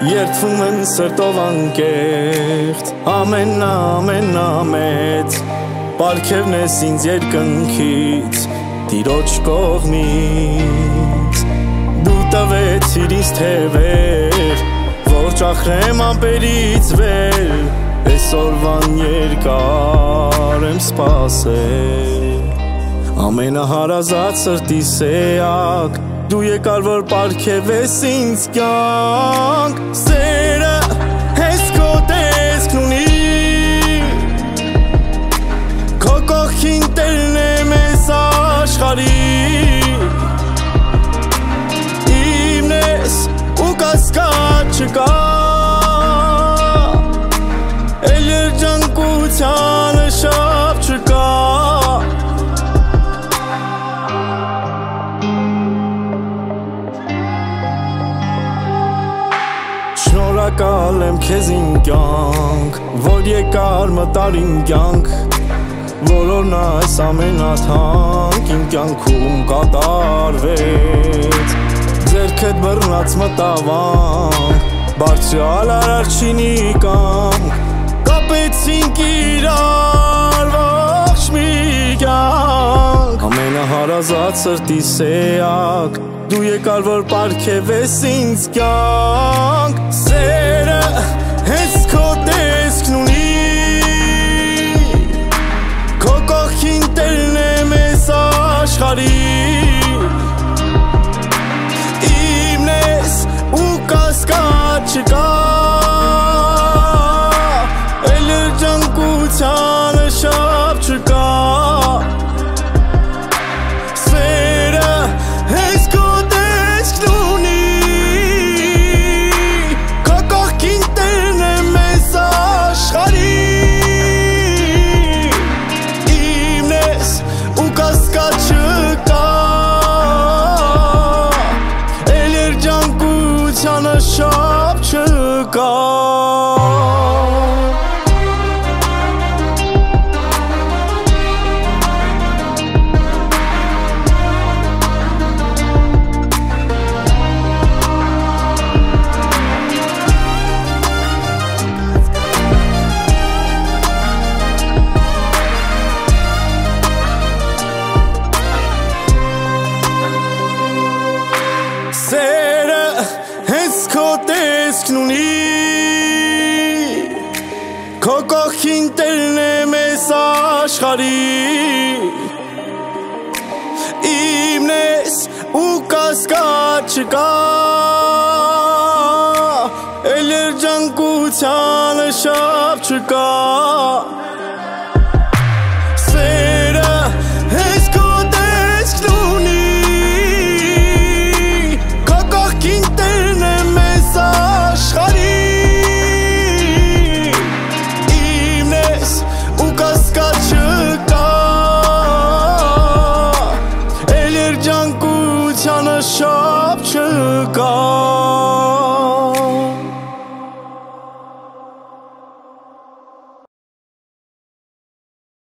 Երդվում եմ սրտով անկեղծ, ամենամեծ պարգևն ես ինձ երկնքից, Տիրոջ կողմից, դու տվեցիր ինձ թևեր, որ ճախրեմ ամպերից վեր, այսօրվան երկար եմ սպասել, ամենահարազատ սրտիս էակ, դու եկար որ պարգևես ինձ կյանք, սերը հես քո տեսքն ունի, քո կողքին տերն եմ ես աշխարհի, իմն ես ու կասկած չկա, էլ երջանկությանը շապ չկա, շնորհակալ եմ քեզ իմ կյանք, որ եկար մտար իմ կյանք, որոնն այս ամենաթանկ իմ կյանքում կատարվեց, ձեռքդ բռնած մտավանք, բարձրալ Արարչինի կամք, կապեցինք իրար ողջ մի կյանք, ամենահարազատ սրտիս էակ, դու եկար որ պարգևես ինձ կյանք, սերը հենց քո տեսքն ունի, քո կողքին տերն եմ ես աշխարհի, իմն ես ու կասկած չկա, էլ երջանկությանը շապ չկա, սերը հենց քո տեսքն ունի, քո կողքին տերն եմ ես աշխարհի, իմն ես ու կասկած չկա, էլ երջանկությանը շապ չկա, սերը հենց քո տեսքն ունի, քո կողքին տերն եմ ես աշխարհի, իմն ես ու կասկած չկա, էլ երջանկությանը շապ չկա, սերը հենց քո տեսքն ունի, շապ չկա